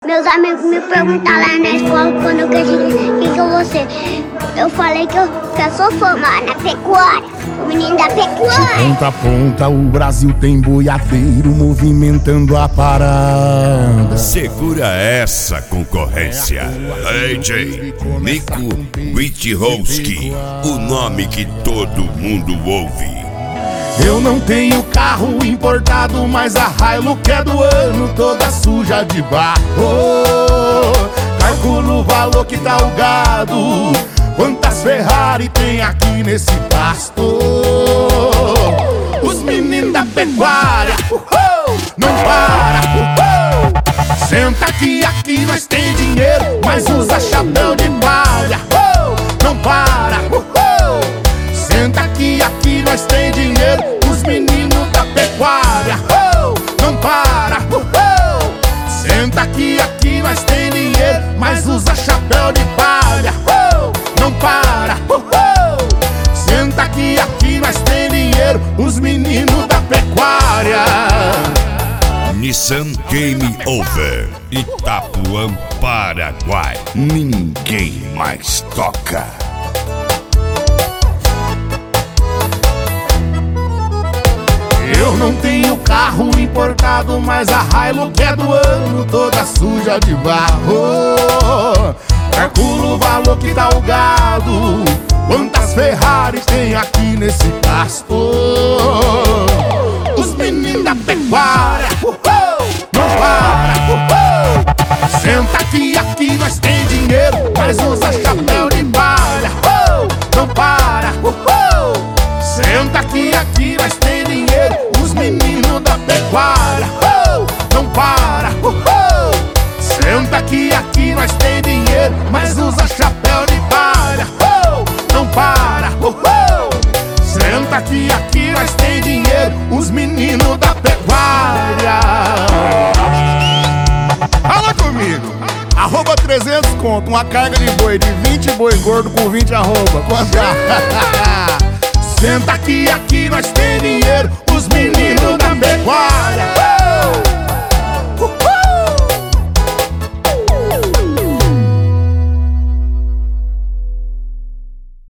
Meus amigos me perguntaram lá na escola quando que eu vou ser. Eu falei que eu sou formada na pecuária, o menino da pecuária. De ponta a ponta o Brasil tem boiadeiro movimentando a parada. Segura essa concorrência. AJ, Nico Witchowski, o nome que todo mundo ouve. Eu não tenho carro importado, mas a Hilux é do ano, toda suja de barro. Calculo o valor que tá o gado, quantas Ferrari tem aqui nesse pasto. Os meninos da pecuária, não para, senta aqui nós tem dinheiro, mas usa chapéu de palha. Não para, senta aqui nós tem dinheiro, os meninos da pecuária. Não para, senta aqui nós tem dinheiro, mas usa chapéu de palha. Não para, senta aqui nós tem dinheiro, os meninos da pecuária. Nissan Game Over, Itapuã, Paraguai. Ninguém mais toca. Eu não tenho carro importado, mas a Hilux é do ano, toda suja de barro. Calculo o valor que dá o gado, quantas Ferrari tem aqui nesse pasto. Os meninos da pecuária, não para, senta aqui nós tem dinheiro, mas usa chapéu de palha. Não para, senta aqui nós tem dinheiro, os meninos da pecuária. Não para, senta aqui nós tem dinheiro, mas usa chapéu de palha. Não para, senta aqui nós tem dinheiro, os meninos da pecuária. Fala comigo, arroba 300 conto, uma carga de boi de 20 boi gordo com 20 arroba. Quanto é? Senta aqui nós tem dinheiro, os meninos da pecuária.